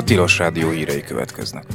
Tilos Rádió hírei következnek.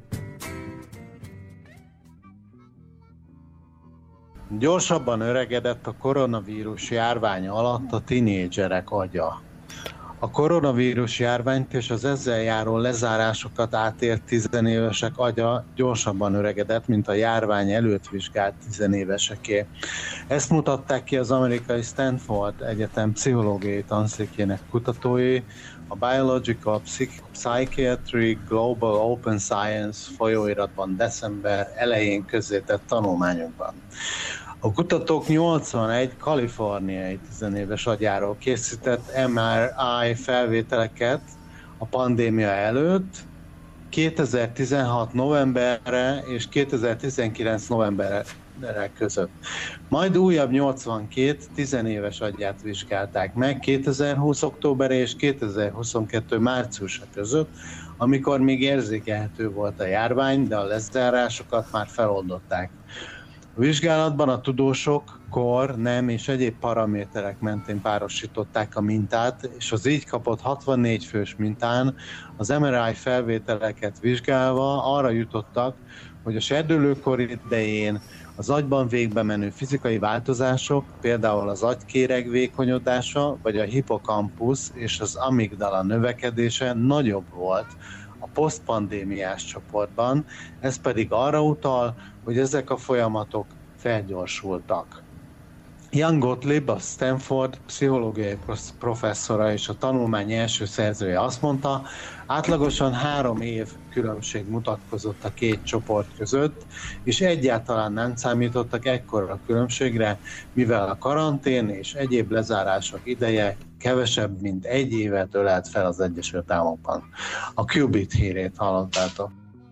Gyorsabban öregedett a koronavírus járvány alatt a tinédzserek agya. A koronavírus járványt és az ezzel járó lezárásokat átélt tizenévesek agya gyorsabban öregedett, mint a járvány előtt vizsgált tizenéveseké. Ezt mutatták ki az amerikai Stanford Egyetem pszichológiai tanszékének kutatói a Biological Psychiatry Global Open Science folyóiratban december elején közzétett tanulmányokban. A kutatók 81 kaliforniai tizenéves agyáról készített MRI felvételeket a pandémia előtt 2016 novemberre és 2019 novemberre között. Majd újabb 82 tizenéves agyát vizsgálták meg 2020 október és 2022 márciusa között, amikor még érzékelhető volt a járvány, de a lezárásokat már feloldották. A vizsgálatban a tudósok kor, nem és egyéb paraméterek mentén párosították a mintát, és az így kapott 64 fős mintán az MRI felvételeket vizsgálva arra jutottak, hogy a serdülőkor idején az agyban végbe menő fizikai változások, például az agykéreg vékonyodása, vagy a hippokampusz és az amigdala növekedése nagyobb volt a posztpandémiás csoportban, ez pedig arra utal, hogy ezek a folyamatok felgyorsultak. Jan Gottlieb, a Stanford pszichológiai professzora és a tanulmány első szerzője azt mondta, átlagosan 3 év különbség mutatkozott a két csoport között, és egyáltalán nem számítottak ekkora különbségre, mivel a karantén és egyéb lezárások ideje kevesebb, mint 1 évet ölelt fel az Egyesült Államokban. A Qubit hírét hallottátok.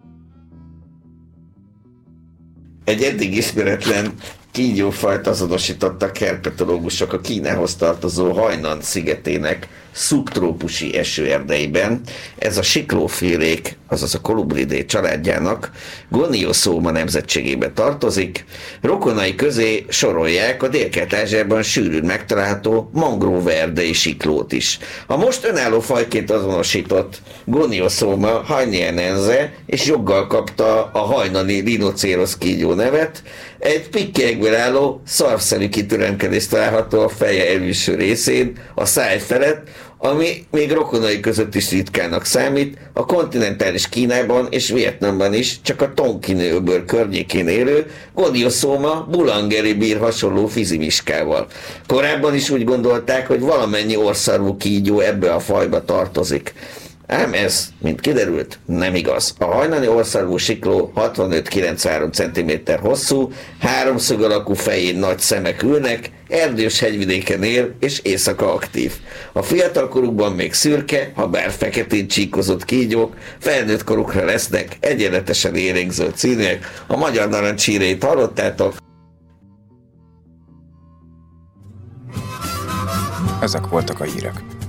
Egy eddig ismeretlen kígyófajt azonosítottak herpetológusok a Kínához tartozó Hainan szigetének szubtrópusi esőerdeiben. Ez a siklófélék, azaz a Colubridae családjának Goniosoma nemzetségébe tartozik. Rokonai közé sorolják a Délkelet-Ázsiában sűrűn megtalálható mangroveerdei siklót is. A most önálló fajként azonosított Goniosoma hajnienense és joggal kapta a hajnani rinocérosz kígyó nevet. Egy pikkelyekből álló szarvszerű kitüremkedés található a feje elülső részén, a száj felett, ami még rokonai között is ritkának számít, a kontinentális Kínában és Vietnamban is csak a Tonkin-öböl környékén élő Goniosoma bulangeri bír hasonló fizimiskával. Korábban is úgy gondolták, hogy valamennyi orrszarvú kígyó ebbe a fajba tartozik. Ám ez, mint kiderült, nem igaz. A hajnani orrszarvú sikló 65-93 cm hosszú, háromszög alakú fején nagy szemek ülnek, erdős hegyvidéken él és éjszaka aktív. A fiatalkorukban még szürke, ha bár feketén csíkozott kígyók, felnőtt korukra lesznek egyenletesen élénkzöld színűek. A magyar narancshíreit hallottátok? Ezek voltak a hírek.